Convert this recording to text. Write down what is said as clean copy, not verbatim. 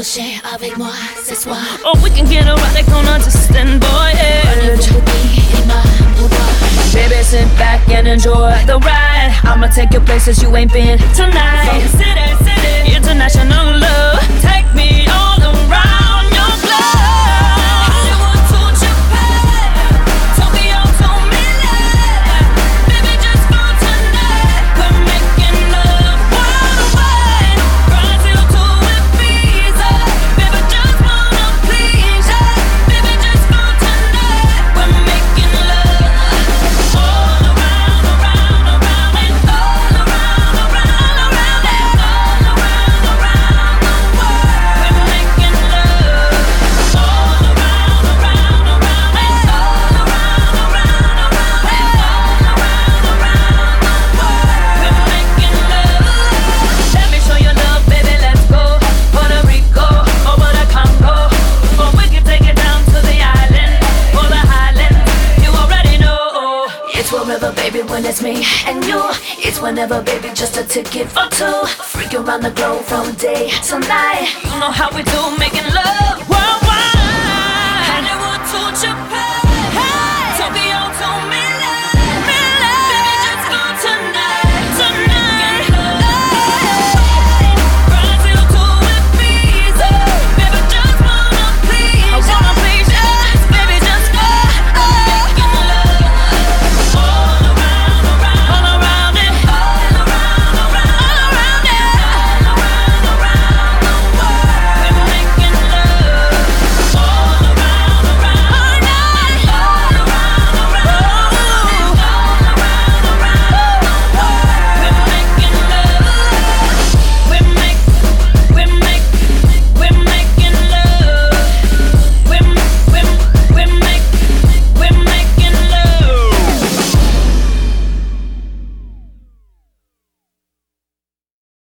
coucher avec moi ce soir. Oh, we can get erotic on a distant voyage. Baby, sit back and enjoy the ride. I'ma take you places you ain't been tonight. From city, international love. Take me all around your globe. Hollywood to Japan, Tokyo to Milan. Baby, just for tonight, we're making love worldwide. Brazil to Ibiza, baby, just wanna please ya. Baby, just for tonight, we're making love all around, around, around, and all around, around, around, and all around, around the world. We're making love all around, around, around, and all around, around, around, and all around, around the world. We're making love. Let me show you love, baby. Let's go Puerto Rico over the Congo, or we can take it down to the island or the highlands. You already know. It's wherever, baby, when it's me and you. It's whenever, baby, just a ticket for two. Freak around the globe from day to night. You know how we do, making love